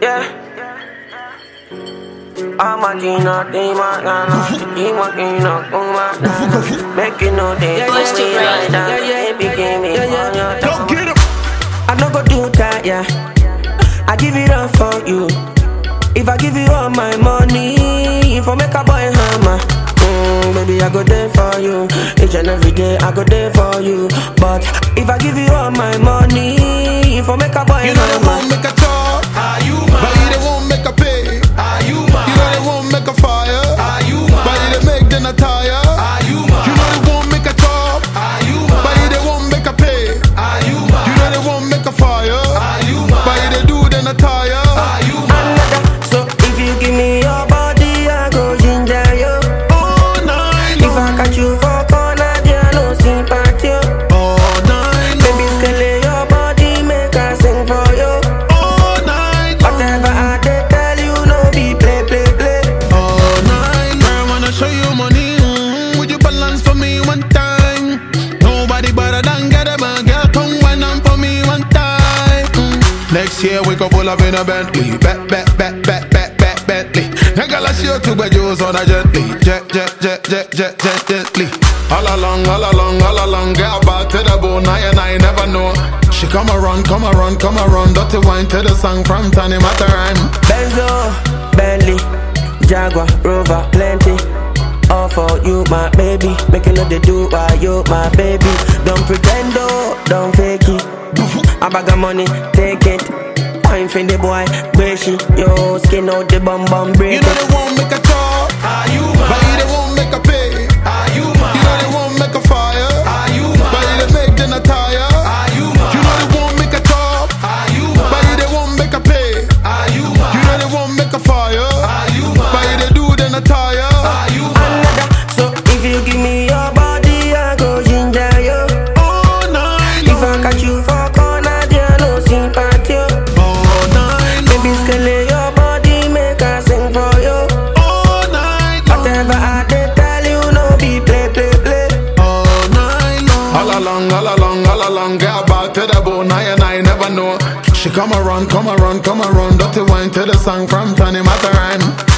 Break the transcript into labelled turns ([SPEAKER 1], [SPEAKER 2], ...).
[SPEAKER 1] Yeah. I'm a Gina, they might not keep working on making no day.
[SPEAKER 2] Don't get him.
[SPEAKER 1] I no go do that, yeah. I give it all for you. If I give you all my money, if I make a boy hammer, baby, I go there for you. Each and every day, I go there for you. But if I give you all my money, if I make a boy hammer,
[SPEAKER 2] you know they won't make a talk, but you they won't make a pay. You know they won't make a fire, but you they make them a tire. You know they won't make a talk, but you they won't make a pay. You know they won't make a fire, but you they do them a tire.
[SPEAKER 1] So if you give me your body, I go ginger you.
[SPEAKER 2] All night
[SPEAKER 1] If I catch you for corner, there no sympathy.
[SPEAKER 2] all night
[SPEAKER 1] Baby, scale your body, make I sing for you.
[SPEAKER 2] all night
[SPEAKER 1] Whatever I did tell you, no be play, play, play.
[SPEAKER 2] all night. Girl, I wanna show you money. Would you balance for me one time? Nobody better than get a man. Girl, come wine on for me one time. Next year we go pull up in a Bentley. Bentley. Nigga, let's show to where you's on a gently. Gently. All along. Get back to the bone, I never know. She come around. Dirty wine to the song from Tony Matarime.
[SPEAKER 1] Benzo, Bentley, Jaguar, Rover, plenty. All for you, my baby. Making all they do while you, my baby. Don't pretend, don't fake it. I bag of money, take it. Wine for the boy, Beshi. Yo, skin out the bum break
[SPEAKER 2] You know they won't make a talk, but you they won't make a pay. You know they won't make a fire, but you they make them a tire. You know they won't make a talk, but you they won't make a pay. You know they won't make a fire, but you they do them a tire.
[SPEAKER 1] So if you give me your body, I go ginger you.
[SPEAKER 2] All night
[SPEAKER 1] If I catch you for corner, there no sympathy.
[SPEAKER 2] all night
[SPEAKER 1] Baby, scale your body, make I sing for you.
[SPEAKER 2] all night
[SPEAKER 1] Whatever I did tell you, no be play.
[SPEAKER 2] all night long. All along, get back to the bone, I never know. She come around, dirty wine to the song from Tony Matarime.